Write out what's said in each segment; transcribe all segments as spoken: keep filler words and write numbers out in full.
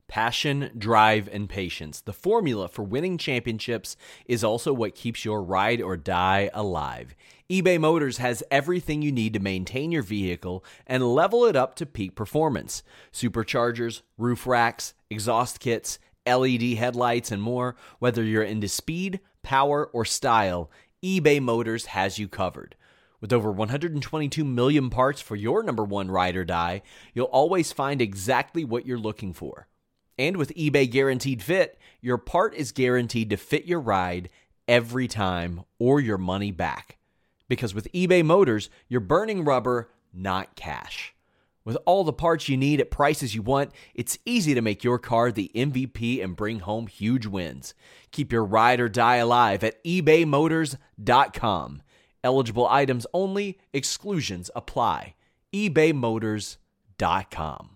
Passion, drive, and patience. The formula for winning championships is also what keeps your ride or die alive. eBay Motors has everything you need to maintain your vehicle and level it up to peak performance. Superchargers, roof racks, exhaust kits, L E D headlights, and more. Whether you're into speed, power, or style, eBay Motors has you covered. With over one hundred twenty-two million parts for your number one ride or die, you'll always find exactly what you're looking for. And with eBay Guaranteed Fit, your part is guaranteed to fit your ride every time or your money back. Because with eBay Motors, you're burning rubber, not cash. With all the parts you need at prices you want, it's easy to make your car the M V P and bring home huge wins. Keep your ride or die alive at ebay motors dot com. Eligible items only, exclusions apply. ebay motors dot com.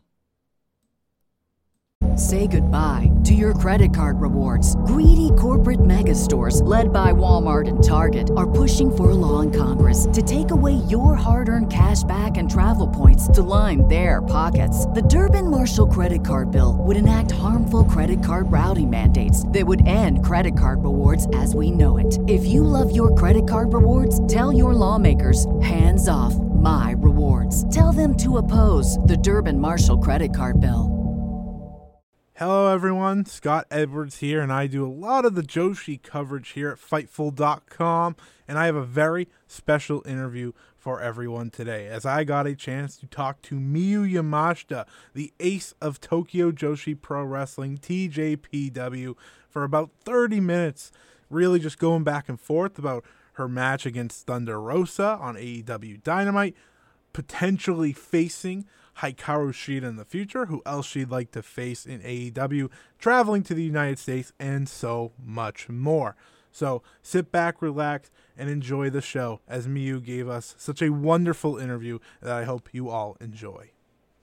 Say goodbye to your credit card rewards. Greedy corporate mega stores, led by Walmart and Target, are pushing for a law in Congress to take away your hard-earned cash back and travel points to line their pockets. The Durbin-Marshall credit card bill would enact harmful credit card routing mandates that would end credit card rewards as we know it. If you love your credit card rewards, tell your lawmakers, hands off my rewards. Tell them to oppose the Durbin-Marshall credit card bill. Hello everyone, Scott Edwards here, and I do a lot of the Joshi coverage here at Fightful dot com, and I have a very special interview for everyone today, as I got a chance to talk to Miyu Yamashita, the ace of Tokyo Joshi Pro Wrestling, T J P W, for about thirty minutes, really just going back and forth about her match against Thunder Rosa on A E W Dynamite, potentially facing Hikaru Shida in the future, who else she'd like to face in A E W, traveling to the United States, and so much more. So sit back, relax, and enjoy the show, as Miyu gave us such a wonderful interview that I hope you all enjoy.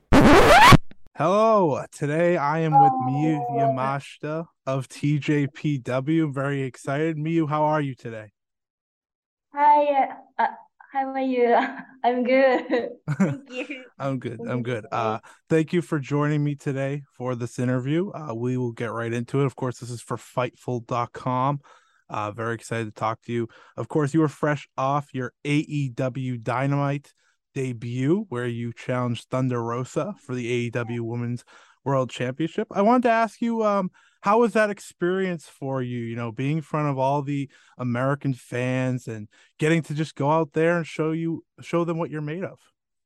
Hello, today I am with Miyu Yamashita of T J P W. Very excited. Miyu, how are you today? Hi, uh, how are you? I'm good. Thank you. I'm good. I'm good. Uh, thank you for joining me today for this interview. Uh, we will get right into it. Of course, this is for Fightful dot com. Uh, very excited to talk to you. Of course, you were fresh off your A E W Dynamite debut, where you challenged Thunder Rosa for the A E W Women's World Championship. I wanted to ask you, um, how was that experience for you? You know, being in front of all the American fans and getting to just go out there and show you, show them what you're made of.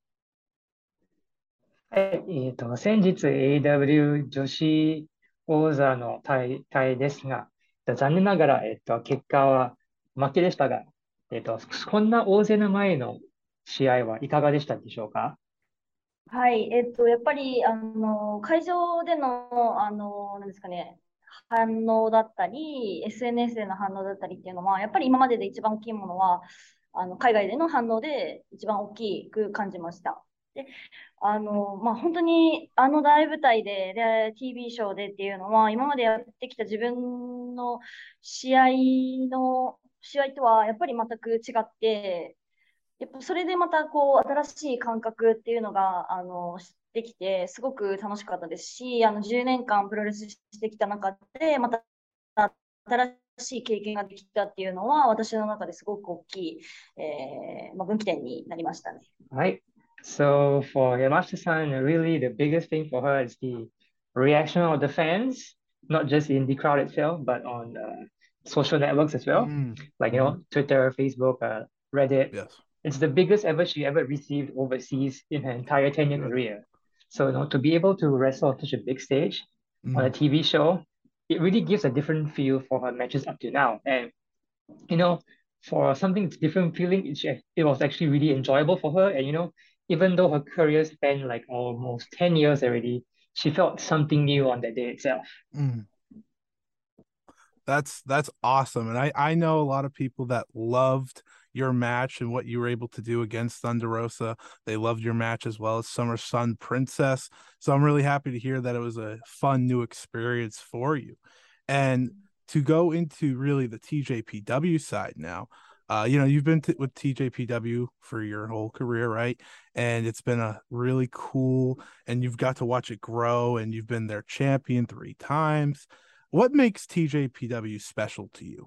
はい、えっと、先日 エーイーダブリュー 女子王座の大会ですが、えっと残念ながら、えっと、結果は負けでしたが、えっと、こんな大勢の前の試合はいかがでしたでしょうか？ はい、えっと、やっぱり、あの、会場での、あの、なんですかね、反応だったり、エスエヌエス での反応だったりっていうのは、やっぱり今までで一番大きいものは、あの、海外での反応で一番大きく感じました。で、あの、まあ、本当にあの大舞台で、で、ティービー ショーでっていうのは、今までやってきた自分の試合の、試合とはやっぱり全く違って、やっぱそれでまたこう新しい感覚っていうのがあのできてすごく楽しかったですし、あのじゅうねんかんプロレスしてきた中でまた新しい経験ができたっていうのは私の中ですごく大きい、えーまあ、分岐点になりましたね。 はい。So for Yamashita-san, really the biggest thing for her is the reaction of the fans, not just in the crowd itself, but on uh, social networks as well, Mm. like, you know, Twitter, Facebook, uh, Reddit. Yes. It's the biggest ever she ever received overseas in her entire ten-year Good. career. So, you know, to be able to wrestle on such a big stage Mm. on a T V show, it really gives a different feel for her matches up to now. And, you know, for something that's different feeling, it, it was actually really enjoyable for her. And, you know, even though her career spanned like almost ten years already, she felt something new on that day itself. Mm. That's that's awesome. And I, I know a lot of people that loved your match and what you were able to do against Thunder Rosa. They loved your match as well as Summer Sun Princess. So I'm really happy to hear that it was a fun new experience for you. And to go into really the T J P W side now, Uh, you know, you've been t- with T J P W for your whole career, right? And it's been a really cool, and you've got to watch it grow, and you've been their champion three times. What makes T J P W special to you?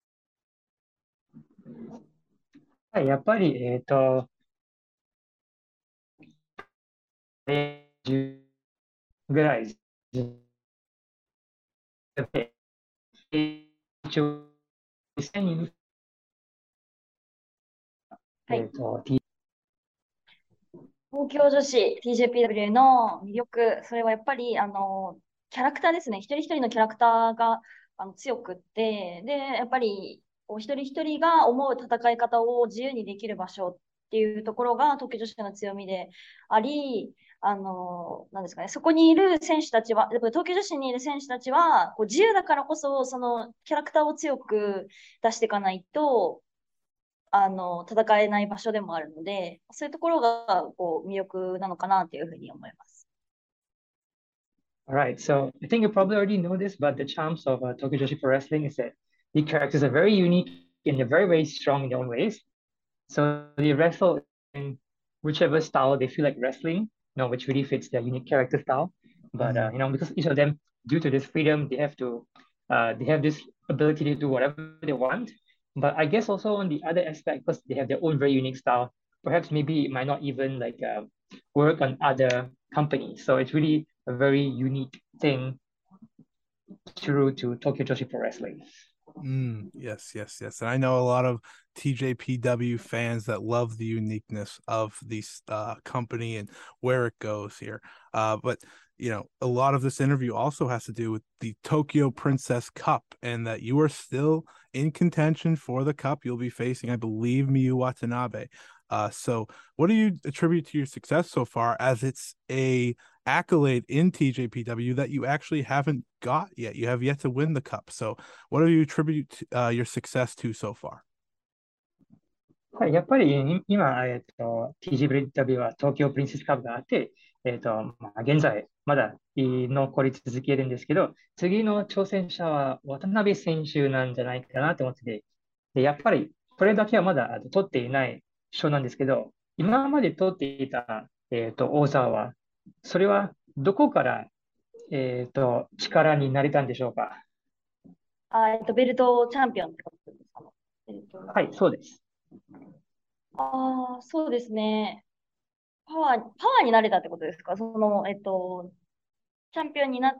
はい、やっぱり、えっと、じゅうぐらいで、一応、実際に、 はい。 えっと、T 東京女子 ティージェーピーダブリュー の魅力、それはやっぱり、あの、キャラクターですね。一人一人のキャラクターがあの強くって、で、やっぱり、こう一人一人が思う戦い方を自由にできる場所っていうところが東京女子の強みであり、あの、なんですかね、そこにいる選手たちは、やっぱり東京女子にいる選手たちは、こう自由だからこそ、そのキャラクターを強く出していかないと、あの、戦えない場所でもあるので、そういうところが、こう、魅力なのかなというふうに思います。 All right, so I think you probably already know this, but the charms of uh, Tokyo Joshi Pro Wrestling is that the characters are very unique and they're very, very strong in their own ways. So they wrestle in whichever style they feel like wrestling, you know, which really fits their unique character style. But uh, Mm. you know, because each of them, due to this freedom, they have to, uh, they have this ability to do whatever they want. But I guess also on the other aspect, because they have their own very unique style, perhaps maybe it might not even like uh, work on other companies. So it's really a very unique thing true to Tokyo Joshi Pro Wrestling. Mm, yes, yes, yes. And I know a lot of T J P W fans that love the uniqueness of this uh, company and where it goes here. Uh, but you know, a lot of this interview also has to do with the Tokyo Princess Cup, and that you are still in contention for the cup. You'll be facing, I believe, Miyu Watanabe. Uh, so, what do you attribute to your success so far, as it's a accolade in T J P W that you actually haven't got yet? You have yet to win the cup. So, what do you attribute uh, your success to so far? はい、やっぱりい今、えっと、ティージーブイダブリュー は東京プリンセスカップがあって、えっと、まあ、現在、まだ残り続けるんですけど、次の挑戦者は渡辺選手なんじゃないかなと思ってて、で、やっぱり、これだけはまだあの取っていない賞なんですけど、今まで取っていた、えっと、王座は、それはどこから、えっと、力になれたんでしょうか？ あ、えっと、ベルトチャンピオンってことですかね。ベルト。 はい、そうです。 ああ、そうですね。パワー、パワーになれたってことですか？その、えっと、チャンピオンになって、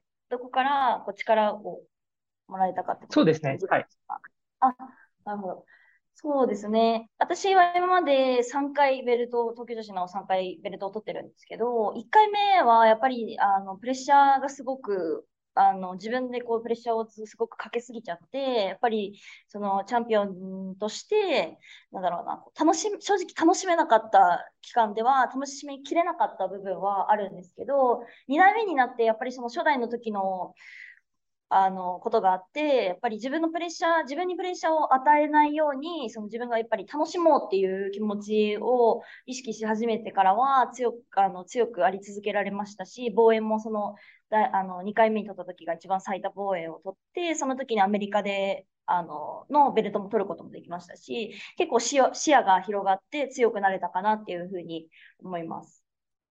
どこからこう力をもらえたかってことですか？ そうですね。はい。 あ、なるほど。そうですね。私は今までさんかいベルト、東京女子のさんかいベルトを取ってるんですけど、いっかいめはやっぱりあのプレッシャーがすごく、あの自分でこうプレッシャーをすごくかけすぎちゃって、やっぱりそのチャンピオンとして、なんだろうな、楽しみ、正直楽しめなかった期間では、楽しみきれなかった部分はあるんですけど、にだいめになって、やっぱりその初代の時のあのことがあって、やっぱり自分のプレッシャー、自分にプレッシャーを与えないように、その自分がやっぱり楽しもうっていう気持ちを意識し始めてからは強く、あの強くあり続けられましたし、防衛もそのだあのにかいめに取った時が一番最多防衛を取って、その時にアメリカであののベルトも取ることもできましたし、結構視野、視野が広がって強くなれたかなっていうふうに思います。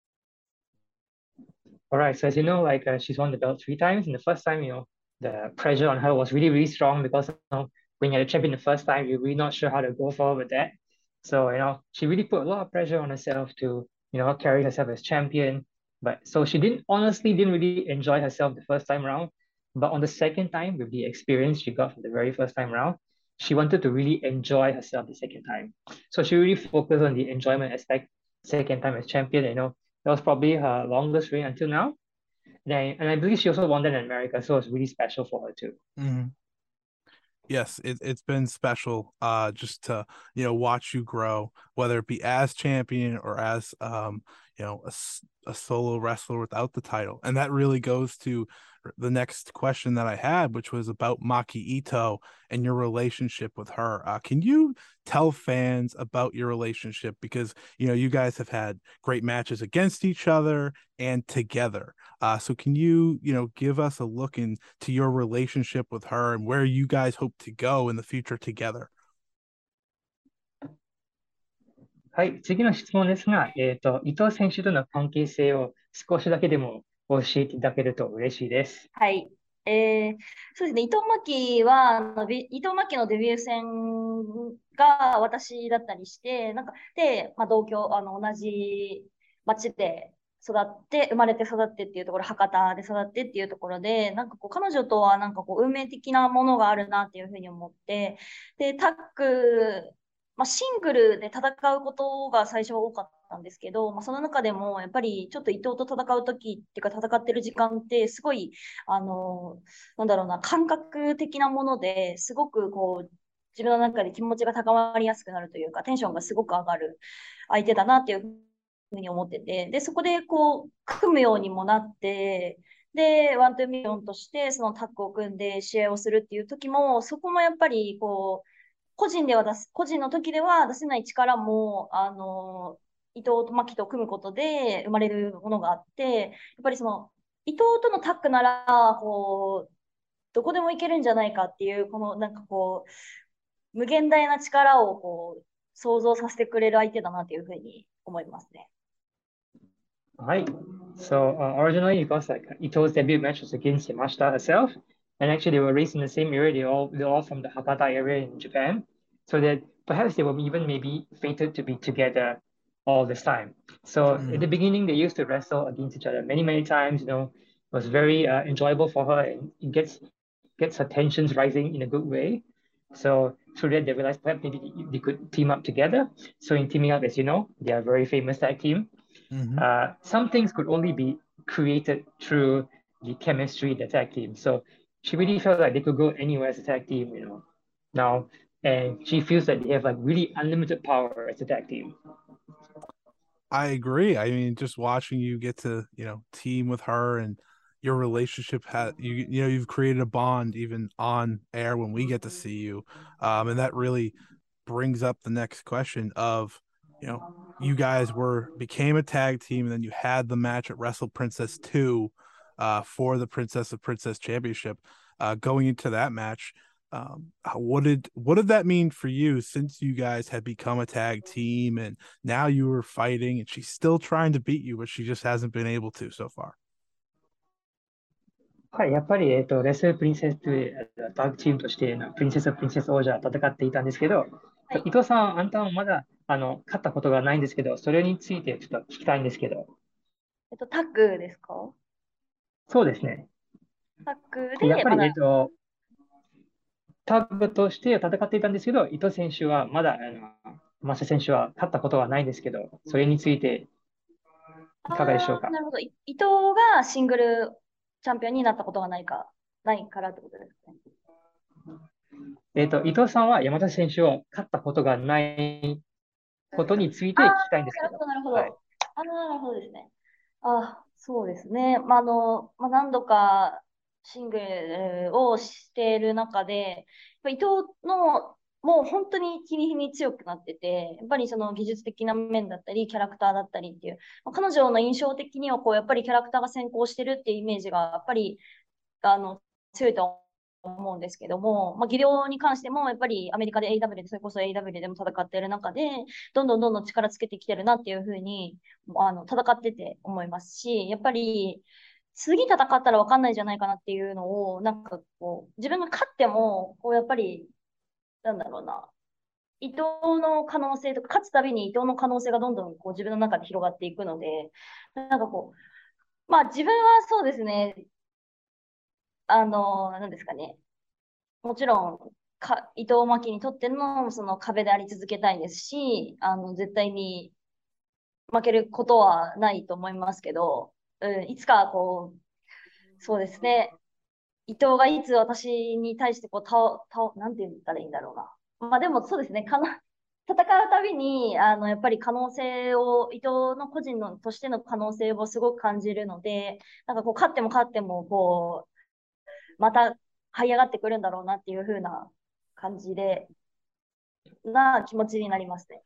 All right. So as you know, like uh, she's won the belt three times, and the first time, you know, the pressure on her was really, really strong because you know, when you're a champion the first time, you're really not sure how to go forward with that. So you know, she really put a lot of pressure on herself to you know carry herself as champion. But so she didn't honestly didn't really enjoy herself the first time around. But on the second time, with the experience she got from the very first time around, she wanted to really enjoy herself the second time. So she really focused on the enjoyment aspect second time as champion. You know, that was probably her longest reign until now. And I, and I believe she also won that in America, so it's really special for her too. Mm-hmm. Yes, it, it's been special uh just to you know watch you grow, whether it be as champion or as um you know a, a solo wrestler without the title. And that really goes to the next question that I had, which was about Maki Ito and your relationship with her. Uh, can you tell fans about your relationship? Because you know you guys have had great matches against each other and together. Uh, so can you you know give us a look into your relationship with her and where you guys hope to go in the future together? はい、次の質問ですが、えっと、伊藤選手との関係性を少しだけでも教えていただけると嬉しいです。 はい。えー、そうですね。伊藤真希は、あの、ビ伊藤真希のデビュー戦が私だったりして、なんか、で、まあ、同郷、あの、同じ町で育って、生まれて育ってっていうところ、博多で育ってっていうところで、なんかこう、彼女とはなんかこう、運命的なものがあるなっていうふうに思って、で、タッグ、まあ、シングルで戦うことが最初は多かったんですけど、まあ、その中でも、やっぱりちょっと伊藤と戦う時っていうか、戦ってる時間って、すごい、あの、なんだろうな、感覚的なものですごくこう、自分の中で気持ちが高まりやすくなるというか、テンションがすごく上がる相手だなっていうふうに思ってて、で、そこでこう、組むようにもなって、で、ワントゥーミリオンとしてそのタッグを組んで試合をするっていう時も、そこもやっぱりこう、個人では出す、個人の時では出せない力も、あの、伊藤と牧と組むことで生まれるものがあって、やっぱりその、伊藤とのタッグなら、こう、どこでもいけるんじゃないかっていう、このなんかこう、無限大な力をこう、想像させてくれる相手だなというふうに思いますね。 はい。So, uh, originally, because like Ito's debut match was against Yamashita herself, and actually they were raised in the same area. They all they're all from the Hakata area in Japan, so that perhaps they were even maybe fated to be together all this time. So at the Mhm. beginning, they used to wrestle against each other many many times. You know, it was very uh, enjoyable for her, and it gets gets her tensions rising in a good way. So through that, they realized perhaps maybe they could team up together. So in teaming up, as you know, they are a very famous tag team. Mhm. Uh, some things could only be created through the chemistry, the tag team. So she really felt like they could go anywhere as a tag team, you know, now. And she feels that they have like really unlimited power as a tag team. I agree. I mean, just watching you get to, you know, team with her and your relationship had you you know, you've created a bond even on air when we get to see you. Um, and that really brings up the next question of, you know, you guys were became a tag team and then you had the match at Wrestle Princess two uh for the Princess of Princess Championship. Uh going into that match, um what did what did that mean for you since you guys had become a tag team and now you were fighting and she's still trying to beat you but she just hasn't been able to so far? はい、やっぱり、えっと、レスルプリンセスというあのタッグチームとしてのプリンセス、プリンセス王者は戦っていたんですけど、 はい。 伊藤さん、あんたはまだあの勝ったことがないんですけど、それについてちょっと聞きたいんですけど、 えっと、タッグですか？ そうですね。 タッグで、やっで、 ぱり、えっまだ、 と、タッグとして戦っていたんですけど、伊藤選手はまだ、あの、マサ選手は勝ったことはないんですけど、それについていかがでしょうああ、 か。 なるほど。い伊藤がシングルチャンピオンになったことがないか、ないからってことですね。 えっと、伊藤さんは山田選手を勝ったことがないことについああ、 て聞きたいんですけど。 なるほど、なるほはい。 ど。ああ、なるほどですね。あ、そうですね。まあ、あの、まあ、何度かシングルをしている中で、やっぱ伊藤のもう本当に日に日に強くなってて、やっぱりその技術的な面だったり、キャラクターだったりっていう、まあ、彼女の印象的にはこう、やっぱりキャラクターが先行してるっていうイメージが、やっぱりあの強いと思うんですけども、まあ、技量に関しても、やっぱりアメリカで エーダブリュー で、それこそ エーダブリュー でも戦っている中で、どんどんどんどん力つけてきてるなっていうふうに、あの、戦ってて思いますし、やっぱり、次戦ったら分かんないんじゃないかなっていうのを、なんかこう、自分が勝っても、こう、やっぱり、なんだろうな、伊藤の可能性とか、勝つたびに伊藤の可能性がどんどんこう自分の中で広がっていくので、なんかこう、まあ自分はそうですね、あの、なんですかね、もちろん、か、伊藤真希にとってのその壁であり続けたいですし、あの、絶対に負けることはないと思いますけど、うん、いつかこう、そうですね、伊藤がいつ私に対してこう、倒、倒、なんて言ったらいいんだろうな。まあでもそうですね、かな、戦うたびに、あの、やっぱり可能性を、伊藤の個人のとしての可能性をすごく感じるので、なんかこう、勝っても勝っても、こう、また這い上がってくるんだろうなっていう風な感じで、な気持ちになりますね。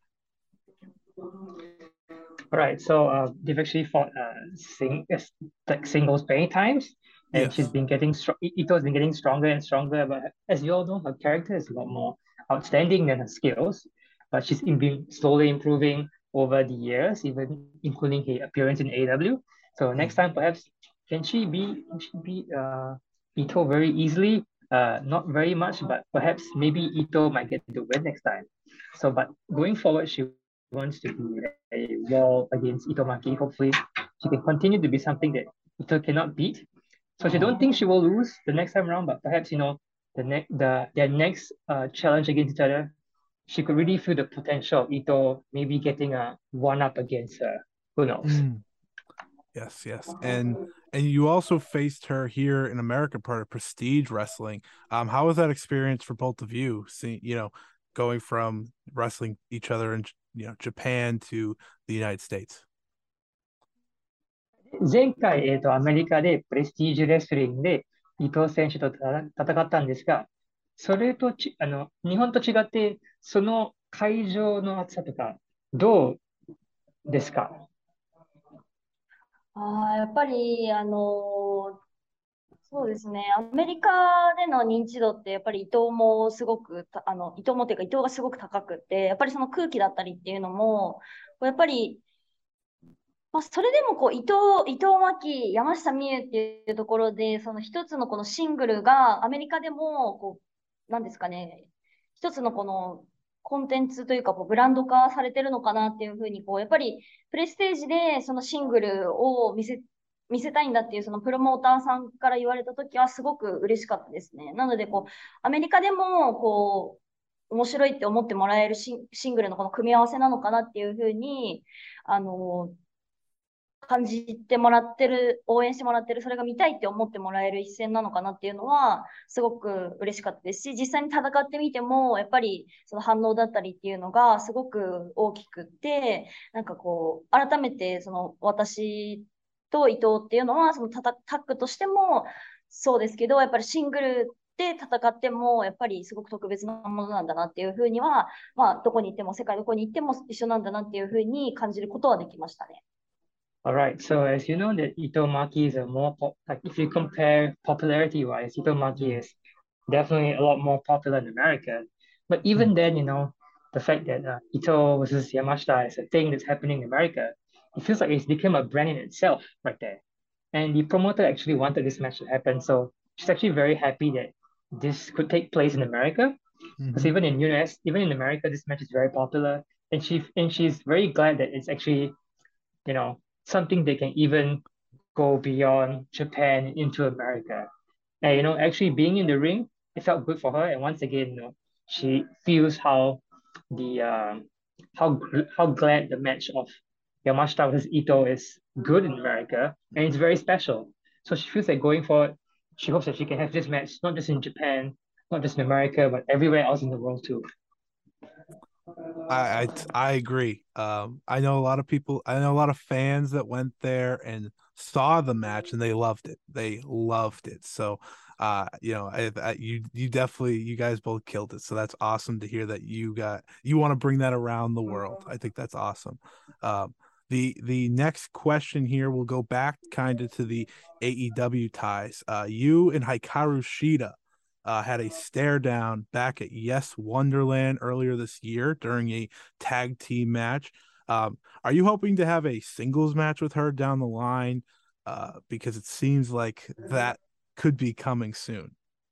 All right, so uh, they've actually fought uh, sing yes, like singles many times, and she's Yes. been getting strong. Ito's been getting stronger and stronger. But as you all know, her character is a lot more outstanding than her skills. but she's in been slowly improving over the years, even including her appearance in A E W. So next time, perhaps can she be can she beat uh, Ito very easily? Uh, not very much, but perhaps maybe Ito might get the win next time. So, but going forward, she wants to be a wall against Itomaki. Hopefully, she can continue to be something that Ito cannot beat. So she don't think she will lose the next time around, but perhaps you know the next the their next uh, challenge against each other, she could really feel the potential of Ito maybe getting a one up against her. Who knows? Mm. Yes, yes, and and you also faced her here in America, part of Prestige Wrestling. Um, how was that experience for both of you? Seeing, you know, going from wrestling each other in, you know, Japan to the United States. 前回、えーと、アメリカでプレスティージュレスリングで伊藤選手とた戦ったんですが、それとち、あの、日本と違って、その会場の暑さとか、どうですか？ ああ、やっぱり、あのそうですね。アメリカでの認知度って、やっぱり伊藤もすごくた、あの、伊藤もっていうか、伊藤がすごく高くって、やっぱりその空気だったりっていうのも、こうやっぱり、まあ、それでもこう伊藤、伊藤真希、山下美夢っていうところで、その一つのこのシングルがアメリカでもこう、なんですかね、一つのこのコンテンツというかこうブランド化されてるのかなっていうふうにこう、やっぱりプレステージでそのシングルを見せ、見せたいんだっていうそのプロモーターさんから言われたときはすごく嬉しかったですね。なのでこう、アメリカでもこう、面白いって思ってもらえるシンシングルのこの組み合わせなのかなっていうふうに、あの、感じてもらってる、応援してもらってる、それが見たいって思ってもらえる一戦なのかなっていうのは、すごく嬉しかったですし、実際に戦ってみても、やっぱりその反応だったりっていうのがすごく大きくって、なんかこう、改めてその私と伊藤っていうのは、そのタタッグとしてもそうですけど、やっぱりシングルで戦っても、やっぱりすごく特別なものなんだなっていうふうには、まあ、どこに行っても、世界どこに行っても一緒なんだなっていうふうに感じることはできましたね。 All right, so as you know that Ito Maki is a more pop, like if you compare popularity wise, Ito Maki is definitely a lot more popular in America. But even then, you know, the fact that uh, Ito versus Yamashita is a thing that's happening in America, it feels like it's become a brand in itself right there. And the promoter actually wanted this match to happen, so she's actually very happy that this could take place in America. Because Mhm. even in U S, even in America, this match is very popular, and she and she's very glad that it's actually, you know, something they can even go beyond Japan into America. And you know, actually being in the ring, it felt good for her. And once again, you know, she feels how the um how gr- how glad the match of Yamashita versus Ito is good in America, and it's very special. So she feels like going forward, she hopes that she can have this match not just in Japan, not just in America, but everywhere else in the world too. I, I I agree. Um, I know a lot of people. I know a lot of fans that went there and saw the match and they loved it. They loved it. So, uh, you know, I, I, you you definitely you guys both killed it. So that's awesome to hear that you got you want to bring that around the world. I think that's awesome. Um, the the next question here will go back kind of to the A E W ties. Uh, you and Hikaru Shida uh, had a stare down back at Yes Wonderland earlier this year during a tag team match. Um, are you hoping to have a singles match with her down the line? Uh, because it seems like that could be coming soon.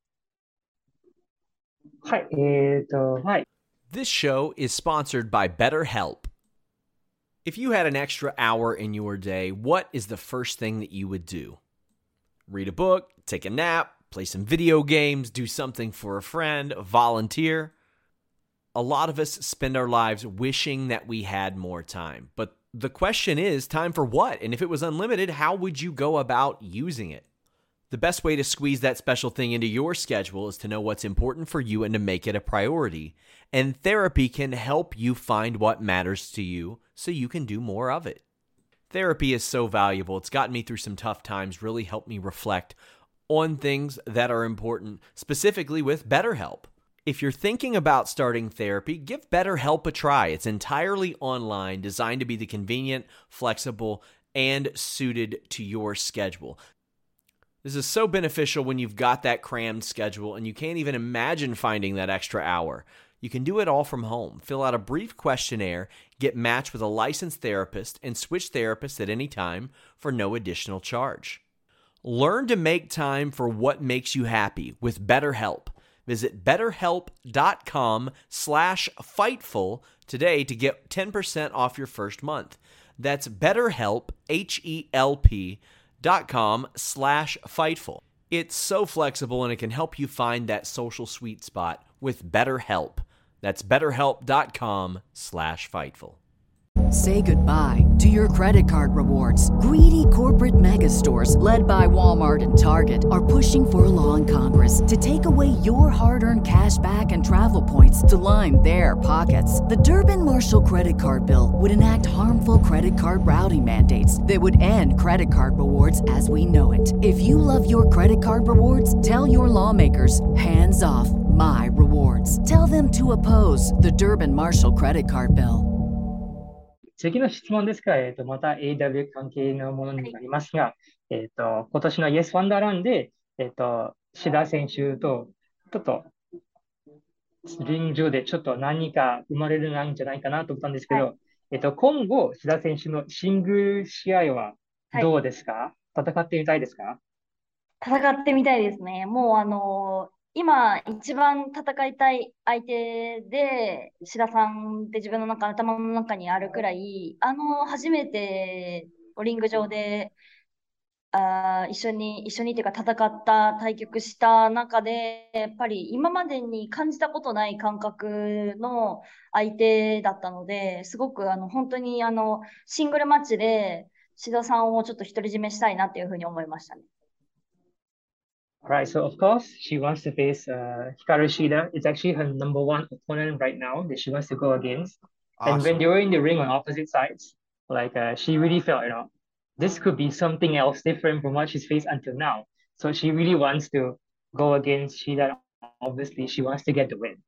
はい、えーと、はい。 This show is sponsored by BetterHelp. If you had an extra hour in your day, what is the first thing that you would do? Read a book, take a nap, play some video games, do something for a friend, volunteer. A lot of us spend our lives wishing that we had more time. But the question is, time for what? And if it was unlimited, how would you go about using it? The best way to squeeze that special thing into your schedule is to know what's important for you and to make it a priority. And therapy can help you find what matters to you so you can do more of it. Therapy is so valuable. It's gotten me through some tough times, really helped me reflect on things that are important, specifically with BetterHelp. If you're thinking about starting therapy, give BetterHelp a try. It's entirely online, designed to be the convenient, flexible, and suited to your schedule. This is so beneficial when you've got that crammed schedule and you can't even imagine finding that extra hour. You can do it all from home. Fill out a brief questionnaire, get matched with a licensed therapist, and switch therapists at any time for no additional charge. Learn to make time for what makes you happy with BetterHelp. Visit betterhelp.com slash Fightful today to get ten percent off your first month. That's BetterHelp, H-E-L-P dot com slash Fightful. It's so flexible and it can help you find that social sweet spot with BetterHelp. That's betterhelp.com slash Fightful. Say goodbye to your credit card rewards. Greedy corporate mega stores, led by Walmart and Target, are pushing for a law in Congress to take away your hard-earned cash back and travel points to line their pockets. The Durbin-Marshall credit card bill would enact harmful credit card routing mandates that would end credit card rewards as we know it. If you love your credit card rewards, tell your lawmakers, hands off my rewards. Tell them to oppose the Durbin-Marshall credit card bill. 次の質問ですが、えっと、また エーダブリュー 関係のものになりますが、えっと、今年の Yes ワンダーランで、えっと、志田選手と、ちょっと、リング上でちょっと何か生まれるんじゃないかなと思ったんですけど、えっと、今後、志田選手のシングル試合はどうですか？戦ってみたいですか？ 戦ってみたいですね。もうあの今一番戦いたい相手で、志田さんって自分の中、頭の中にあるくらい、あの、初めてリング上で、あー一緒に、一緒にっていうか戦った、対局した中で、やっぱり今までに感じたことない感覚の相手だったので、すごくあの、本当にあの、シングルマッチで志田さんをちょっと独り占めしたいなっていうふうに思いましたね。 Right, so of course, she wants to face uh, Hikaru Shida. It's actually her number one opponent right now that she wants to go against. And when Awesome. they were in the ring on opposite sides, like uh, she really felt, you know, this could be something else different from what she's faced until now. So she really wants to go against Shida. Obviously, she wants to get the win.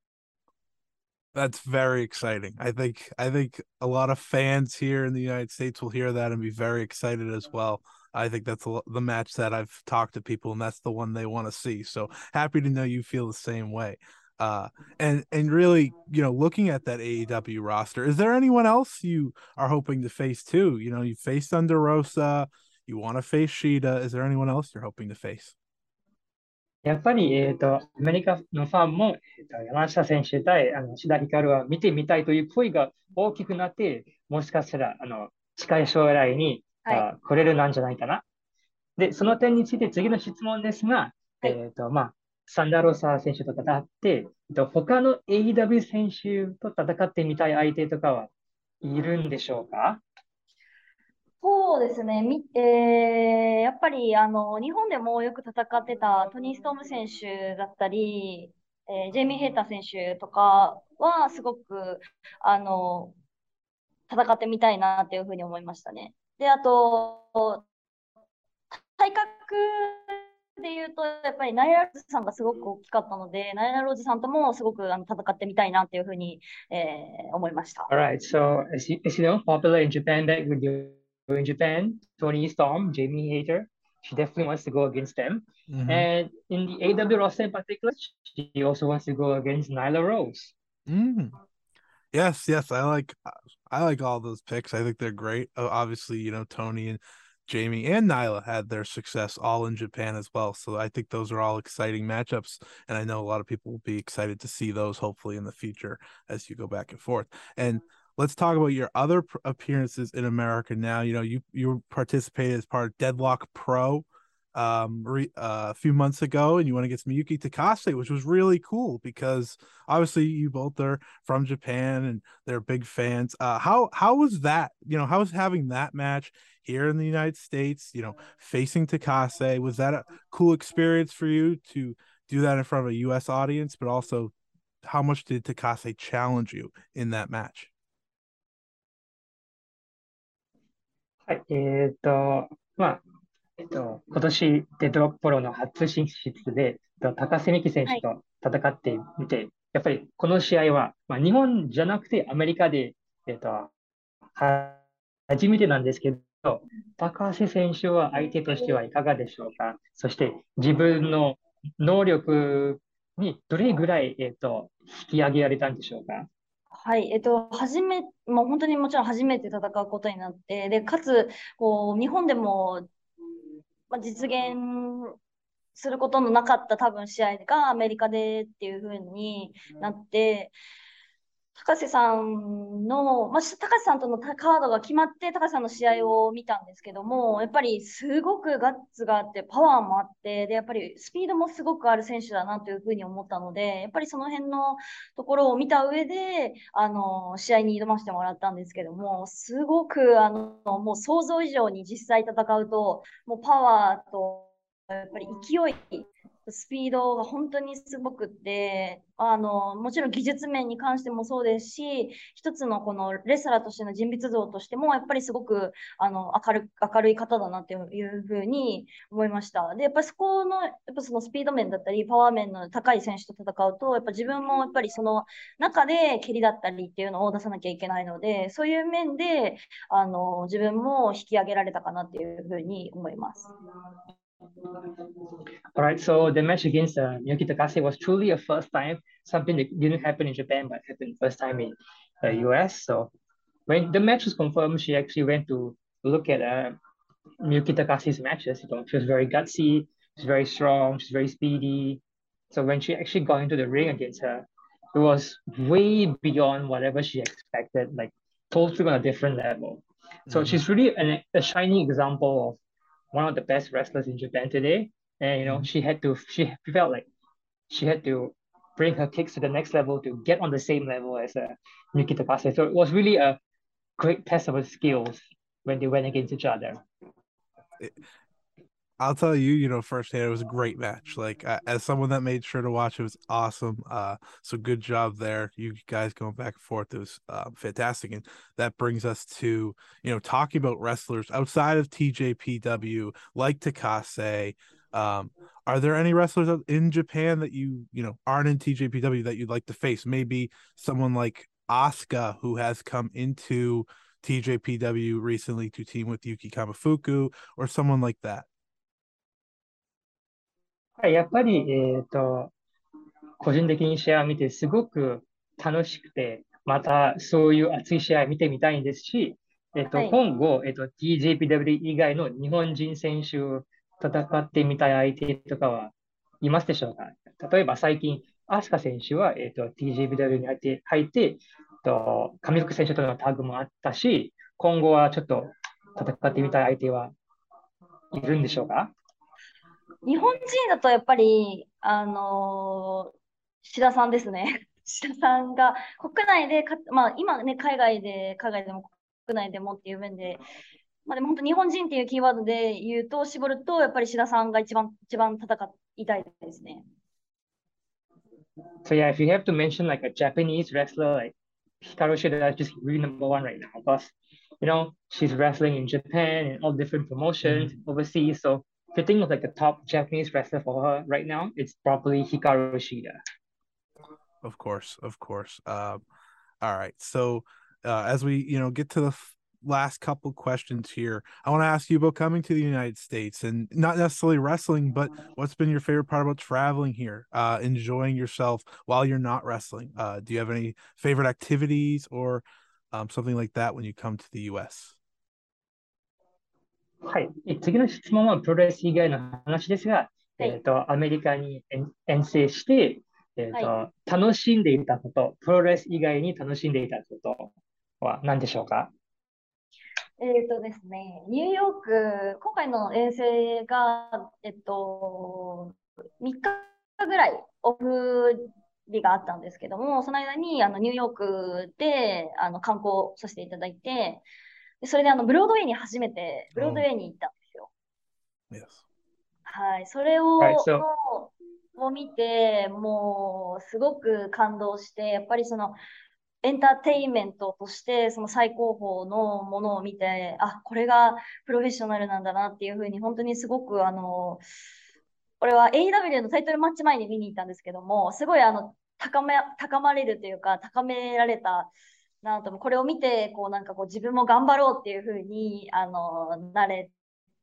That's very exciting. I think I think a lot of fans here in the United States will hear that and be very excited as well. I think that's a, the match that I've talked to people, and that's the one they want to see. So happy to know you feel the same way. Uh, and and really, you know, looking at that A E W roster, is there anyone else you are hoping to face too? You know, you faced Thunder Rosa, you want to face Shida. Is there anyone else you're hoping to face? やっぱり、えっと、アメリカのファンも、えっと、山下選手対あの志田ひかるは見てみたいという声が大きくなって、もしかしたらあの近い将来に、 はい。 あ来れるなんじゃないかな。で、その点について次の質問ですが、 はいえっと、まあ、サンダーロサー選手と戦って、えっと、他の エーイーダブリュー 選手と戦ってみたい相手とかはいるんでしょうか？ そうですね。み、えーやっぱり、あの、日本でもよく戦ってたトニー・ストーム選手だったり、えージェイミー・ヘイター選手とかは、すごく、あの、戦ってみたいなっていうふうに思いましたね。で、あと、体格で言うと、やっぱりナイラ・ローズさんがすごく大きかったので、ナイラ・ローズさんともすごくあの戦ってみたいなっていうふうに、えー思いました。 Alright, so as you, as you know, popular in Japan back when you were in Japan, Tony Storm, Jamie Hayter, she definitely wants to go against them. Mhm. And in the A E W roster in particular, she also wants to go against Nyla Rose. Mm. Yes, yes, I like I like all those picks. I think they're great. Uh, obviously, you know, Tony and Jamie and Nyla had their success all in Japan as well. So I think those are all exciting matchups, and I know a lot of people will be excited to see those hopefully in the future as you go back and forth. And let's talk about your other pr- appearances in America now. You know, you you participated as part of Deadlock Pro um re, uh, a few months ago, and you went against Miyuki Takase, which was really cool because obviously you both are from Japan and they're big fans. Uh how how was that? You know, how was having that match here in the United States, you know, facing Takase? Was that a cool experience for you to do that in front of a U S audience? But also, how much did Takase challenge you in that match? はい、えっと、まあ、えっと、今年、デッドロッププロの初進出で、えっと高瀬美希選手と戦ってみて、やっぱりこの試合は、まあ、日本じゃなくてアメリカで、えっと、は初めてなんですけど、高瀬選手は相手としてはいかがでしょうか？そして自分の能力にどれぐらい、えっと、引き上げられたんでしょうか？ はい、えっと、初め、もう本当にもちろん初めて戦うことになって、で、かつ、こう、日本でも、まあ、実現することのなかった多分試合がアメリカでっていう風になって、高瀬さんの、まあ、高瀬さんとのカードが決まって、高瀬さんの試合を見たんですけども、やっぱりすごくガッツがあって、パワーもあって、で、やっぱりスピードもすごくある選手だなというふうに思ったので、やっぱりその辺のところを見た上で、あの、試合に挑ませてもらったんですけども、すごく、あの、もう想像以上に実際戦うと、もうパワーと、やっぱり勢い、スピードが本当にすごくって、あの、もちろん技術面に関してもそうですし、一つのこのレスラーとしての人物像としても、やっぱりすごく、あの、明る、明るい方だなっていうふうに思いました。で、やっぱりそこの、やっぱそのスピード面だったり、パワー面の高い選手と戦うと、やっぱ自分もやっぱりその中で蹴りだったりっていうのを出さなきゃいけないので、そういう面で、あの、自分も引き上げられたかなっていうふうに思います。 All right, so the match against uh, Miyuki Takase was truly a first time, something that didn't happen in Japan but happened first time in the U S. So when the match was confirmed, she actually went to look at uh, Miyuki Takase's matches. You know, she was very gutsy, she's very strong, she's very speedy. So when she actually got into the ring against her, it was way beyond whatever she expected, like totally on a different level. So Mm-hmm. she's really an, a shining example of one of the best wrestlers in Japan today. And you know, Mm-hmm. she had to she felt like she had to bring her kicks to the next level to get on the same level as uh, Miyuki Takase. So it was really a great test of her skills when they went against each other. It, I'll tell you, you know, firsthand, it was a great match. Like uh, as someone that made sure to watch, it was awesome. Uh, so good job there, you guys going back and forth. It was uh, fantastic, and that brings us to you know talking about wrestlers outside of T J P W, like Takase. Um, are there any wrestlers in Japan that you you know aren't in T J P W that you'd like to face? Maybe someone like Asuka, who has come into T J P W recently to team with Yuki Kamifuku, or someone like that. はい、やっぱり、えっと、個人的に試合を見てすごく楽しくて、またそういう熱い試合を見てみたいんですし、えっと、 はい。 今後、えっと、ティージェーピーダブリュー 以外の日本人選手戦ってみたい相手とかはいますでしょうか？例えば最近、アスカ選手は、えっと、ティージェーピーダブリュー に入って、入って、えっと、上福選手とのタッグもあったし、今後はちょっと戦ってみたい相手はいるんでしょうか？ 日本人だとやっぱり、あのー志田さんですね。志田さんが国内でか、まあ今ね、海外で、海外でも国内でもっていう面で、まあでも本当日本人っていうキーワードで言うと、絞ると、やっぱり志田さんが一番、一番戦いたいですね。 So yeah, if you have to mention like a Japanese wrestler, like Hikaru Shida is just really number one right now because you know she's wrestling in Japan and all different promotions Mhm. overseas. So if you think of like a top Japanese wrestler for her right now, it's probably Hikaru Shida. Of course, of course. Um, all right. So, uh, as we you know get to the f- last couple questions here, I want to ask you about coming to the United States and not necessarily wrestling, but what's been your favorite part about traveling here, uh, enjoying yourself while you're not wrestling? Uh, do you have any favorite activities or um, something like that when you come to the U S? はい。え次の質問はプロレス以外の話ですが、 はい。 えっと、アメリカに遠遠征して、えっはい。 と、楽しんでいたこと、プロレス以外に楽しんでいたことは何でしょうか？ えっとですね、ニューヨーク、今回の遠征が、えっと、みっかぐらいオフ日があったんですけども、その間にあのニューヨークであの観光させていただいて、でそれであのブロードウェイに初めて、ブロードウ Oh, ェイに行ったんですよ。 yes. はい、それ Right, を、 so を見て、もうすごく感動して、やっぱりそのエンターテインメントとして、その最高峰のものを見て、あ、これがプロフェッショナルなんだなっていうふうに、本当にすごく、あの、これは エーイーダブリュー のタイトルマッチ前に見に行ったんですけども、すごいあの高め、高まれるというか、高められたなと、これを見て、こうなんかこう自分も頑張ろうっていうふうに、あの、なれ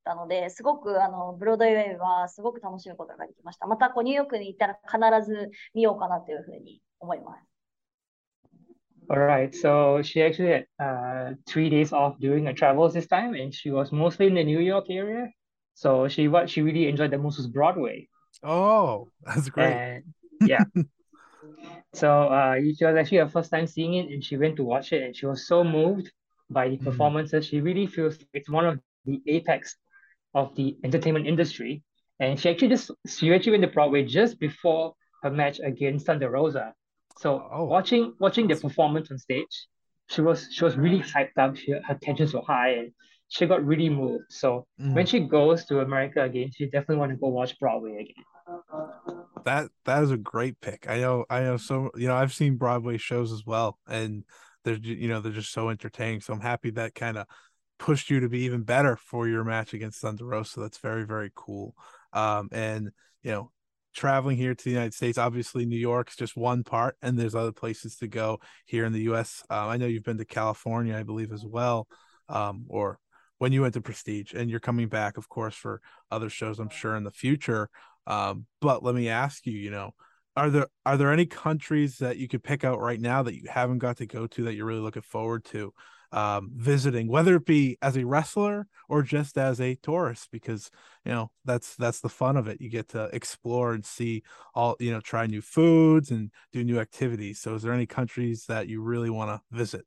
たので、すごくあのブロードウェイはすごく楽しむことができました。またこうニューヨークに行ったら必ず見ようかなというふうに思います。 All right, so she actually had uh, three days off during her travels this time, and she was mostly in the New York area. So she what she really enjoyed the most was Broadway. Oh, that's great. And yeah, so uh, it was actually her first time seeing it, and she went to watch it, and she was so moved by the Mm. performances. She really feels it's one of the apex of the entertainment industry, and she actually just she actually went to Broadway just before her match against Thunder Rosa. So Oh, watching watching the awesome. performance on stage, she was she was really hyped up. She, her tensions were high, and she got really moved. So when Mm. she goes to America again, she definitely want to go watch Broadway again. That that is a great pick. I know I know so you know I've seen Broadway shows as well, and they're ju- you know they're just so entertaining. So I'm happy that kind of pushed you to be even better for your match against Thunder Rosa. That's very very cool. Um, and you know traveling here to the United States, obviously New York's just one part, and there's other places to go here in the U S. Um, I know you've been to California, I believe, as well, um, or when you went to Prestige, and you're coming back, of course, for other shows, I'm sure, in the future. Um, but let me ask you, you know, are there are there any countries that you could pick out right now that you haven't got to go to that you're really looking forward to um, visiting, whether it be as a wrestler or just as a tourist? Because you know that's that's the fun of it. You get to explore and see all, you know, try new foods and do new activities. So, is there any countries that you really want to visit?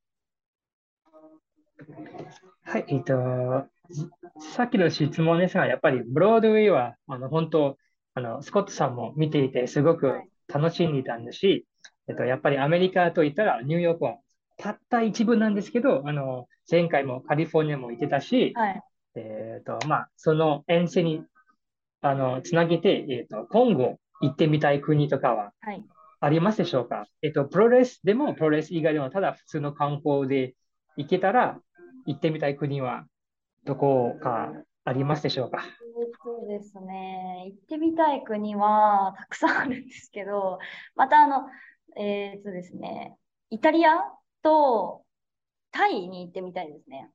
はい、えっと、さっきの質問ですが、やっぱりブロードウェイは、あの、本当、あの、スコットさんも見ていて、すごくはい。 楽しんでいたんですし、えっと、やっぱりアメリカといったら、ニューヨークはたった一部なんですけど、あの、前回もカリフォルニアも行ってたし、 はい。 えっと、まあ、その遠征に、あの、つなげて、えっと、今後行ってみたい国とかははい。 ありますでしょうか？えっと、プロレスでも、プロレス以外でも、ただ普通の観光で行けたら、行ってみたい国はどこかありますでしょうか？ えっとですね、行ってみたい国はたくさんあるんですけど、またあの、えっとですね、イタリアとタイに行ってみたいですね。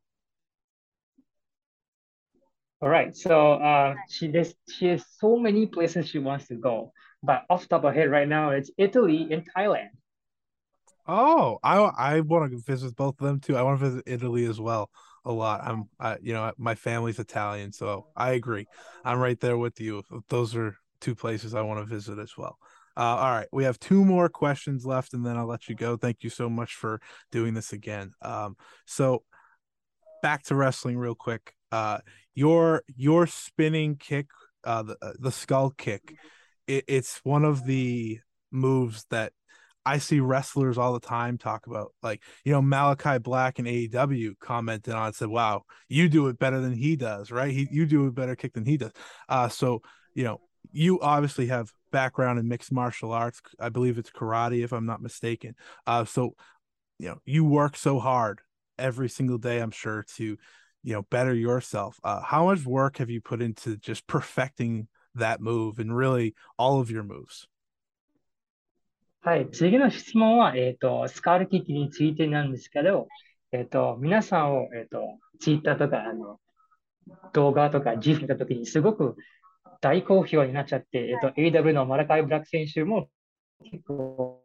All right, so uh, she there's, she has so many places she wants to go, but off the top of her head right now, it's Italy and Thailand. Oh, I I want to visit both of them too. I want to visit Italy as well a lot. I'm I you know my family's Italian, so I agree. I'm right there with you. Those are two places I want to visit as well. Uh, all right, we have two more questions left, and then I'll let you go. Thank you so much for doing this again. Um, so back to wrestling real quick. Uh, your your spinning kick, uh, the uh, the skull kick, it, it's one of the moves that I see wrestlers all the time talk about. Like, you know, Malachi Black in A E W commented on it, said, "Wow, you do it better than he does, right? He you do a better kick than he does." Uh, so you know, you obviously have background in mixed martial arts. I believe it's karate, if I'm not mistaken. Uh, so you know you work so hard every single day, I'm sure, to you know better yourself. Uh, how much work have you put into just perfecting that move and really all of your moves? はい、次の質問は、えっと、スカールキックについてなんですけど、えっと、皆さんを、えっと、ツイッターとか、あの、動画とか ジーエフ 見たときにすごく大好評になっちゃって、えっと、エーダブリュー のマラカイ・ブラック選手も結構、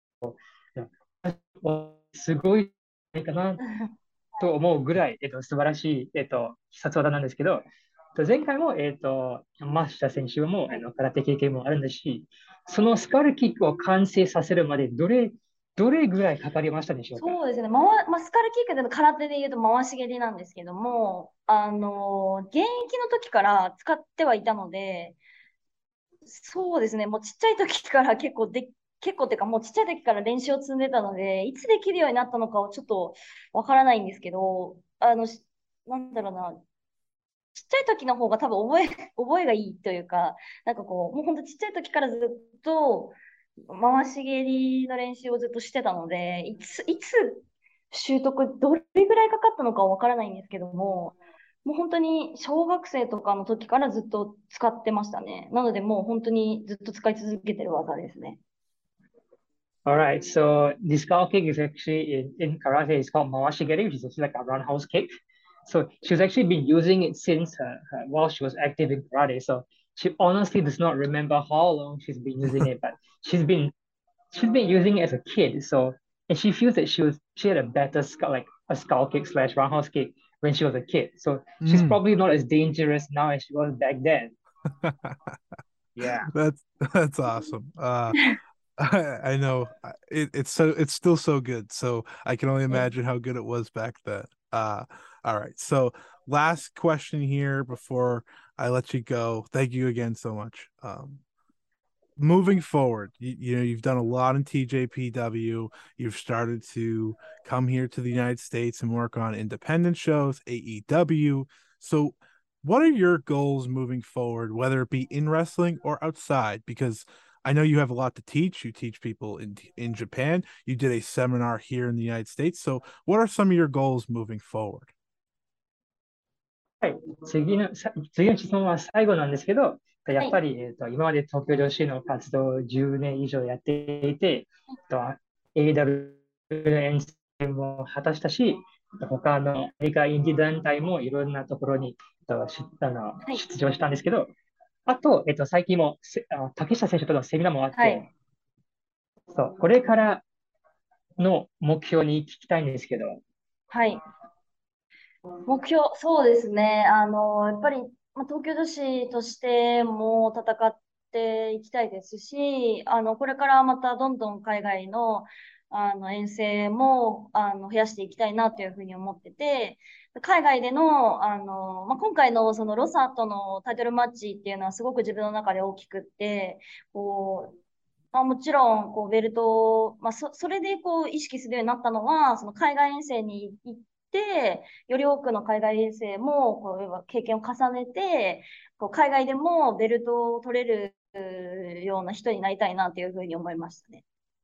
すごいかなと思うぐらい、えっと、素晴らしい、えっと、必殺技なんですけど、前回も、えっと、マッシャ選手も、あの、空手経験もあるんですし、そのスカルキックを完成させるまで、どれ、どれぐらいかかりましたでしょうか？ そうですね、まわ、まあ、スカルキックでの空手で言うと回し蹴りなんですけども、あの、現役の時から使ってはいたので、そうですね、もうちっちゃい時から結構で、結構っていうか、もうちっちゃい時から練習を積んでたので、いつできるようになったのかはちょっとわからないんですけど、あの、しなんだろうな、ちっちゃい時の方が多分覚え、覚えがいいというか、なんかこう、もう本当ちっちゃい時からずっと回し蹴りの練習をずっとしてたので、いつ、いつ習得、どれぐらいかかったのかはわからないんですけども、もう本当に小学生とかの時からずっと使ってましたね。なのでもう本当にずっと使い続けてる技ですね。 Alright, so the skull kick is actually in, in karate, it's called mawashigiri, which is actually like a roundhouse kick. So she's actually been using it since her, her while she was active in karate. So she honestly does not remember how long she's been using it, but she's been she's been using it as a kid. So and she feels that she was she had a better skull like a skull kick slash roundhouse kick when she was a kid. So she's Mm. probably not as dangerous now as she was back then. Yeah. That's that's awesome. Uh, I, I know it, it's so it's still so good. So I can only imagine how good it was back then. Uh, all right. So last question here before I let you go. Thank you again so much. Um, moving forward, you, you know you've done a lot in T J P W. You've started to come here to the United States and work on independent shows, A E W. So what are your goals moving forward, whether it be in wrestling or outside? Because I know you have a lot to teach. You teach people in in Japan. You did a seminar here in the United States. So what are some of your goals moving forward? はい、次の、さ次の質問は最後なんですけど、やっぱり、えっと、今まで東京女子の活動をじゅうねん以上やっていて、えっと エーダブリュー の遠征も果たしたし、他のアメリカインディ団体もいろんなところに、えっと、しあの出場したんですけど、あと、えっと、最近もせあ竹下選手とのセミナーもあって、 はい。 そう、これからの目標に聞きたいんですけど、 はい。目標、そうですね。あの、やっぱり、まあ、東京女子としても戦っていきたいですし、あの、これからまたどんどん海外の、あの遠征もあの増やしていきたいなというふうに思ってて、海外での、あの、まあ、今回のそのロサとのタイトルマッチっていうのはすごく自分の中で大きくって、こう、まあ、もちろんこうベルトを、まあ、そ、それでこう意識するようになったのは、その海外遠征に行って、より多くの海外遠征もこう要は経験を重ねて、こう海外でもベルトを取れるような人になりたいなというふうに思いましたね。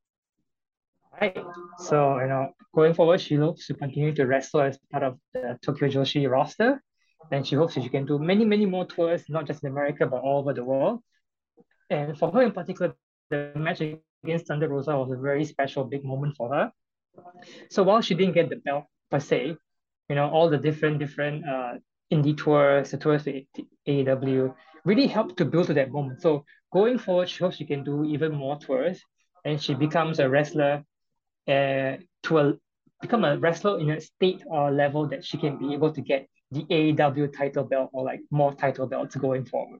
Right. So, you know, going forward, she hopes to continue to wrestle as part of the Tokyo Joshi roster. And she hopes that she can do many, many more tours, not just in America, but all over the world. And for her in particular, the match against Thunder Rosa was a very special, big moment for her. So while she didn't get the belt per se, you know, all the different, different uh, indie tours, the tours to A E W, really helped to build to that moment. So going forward, she hopes she can do even more tours, and she becomes a wrestler uh, to a become a wrestler in a state or level that she can be able to get the A E W title belt or like more title belts going forward.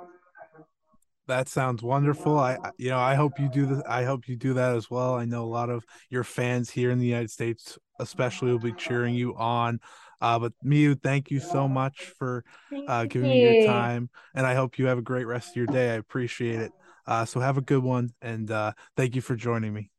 That sounds wonderful. I, you know, I hope you do this. I hope you do that as well. I know a lot of your fans here in the United States, especially, will be cheering you on. Uh, but Miyu, thank you so much for uh, giving me your time, and I hope you have a great rest of your day. I appreciate it. Uh, so have a good one, and uh, thank you for joining me.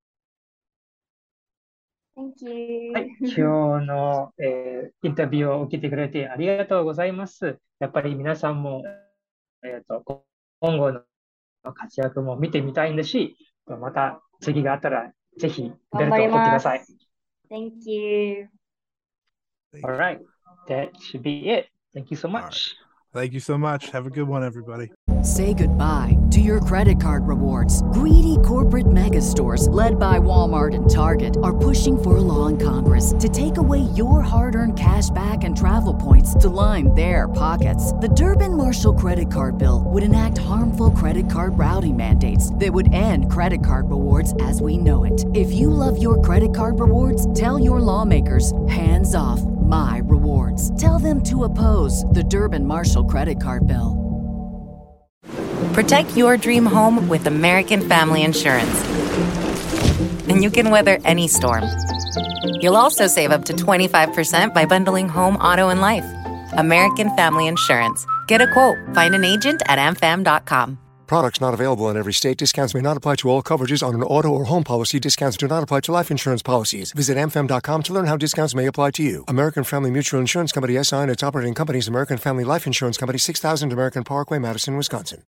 Thank you. はい、今日の、えーインタビューを受けてくれてありがとうございます。やっぱり皆さんも、えーと、今後の活躍も見てみたいんですし、また次があったらぜひベルトを取ってください。 Thank you. All right, that should be it. Thank you so much. Thank you so much. Have a good one, everybody. Say goodbye to your credit card rewards. Greedy corporate mega stores, led by Walmart and Target, are pushing for a law in Congress to take away your hard-earned cash back and travel points to line their pockets. The Durbin-Marshall credit card bill would enact harmful credit card routing mandates that would end credit card rewards as we know it. If you love your credit card rewards, tell your lawmakers, hands off my rewards. Tell them to oppose the Durbin-Marshall credit card bill. Protect your dream home with American Family Insurance. And you can weather any storm. You'll also save up to twenty-five percent by bundling home, auto, and life. American Family Insurance. Get a quote. Find an agent at a m fam dot com. Products not available in every state. Discounts may not apply to all coverages on an auto or home policy. Discounts do not apply to life insurance policies. Visit a m fam dot com to learn how discounts may apply to you. American Family Mutual Insurance Company S I and its operating companies, American Family Life Insurance Company, six thousand American Parkway, Madison, Wisconsin.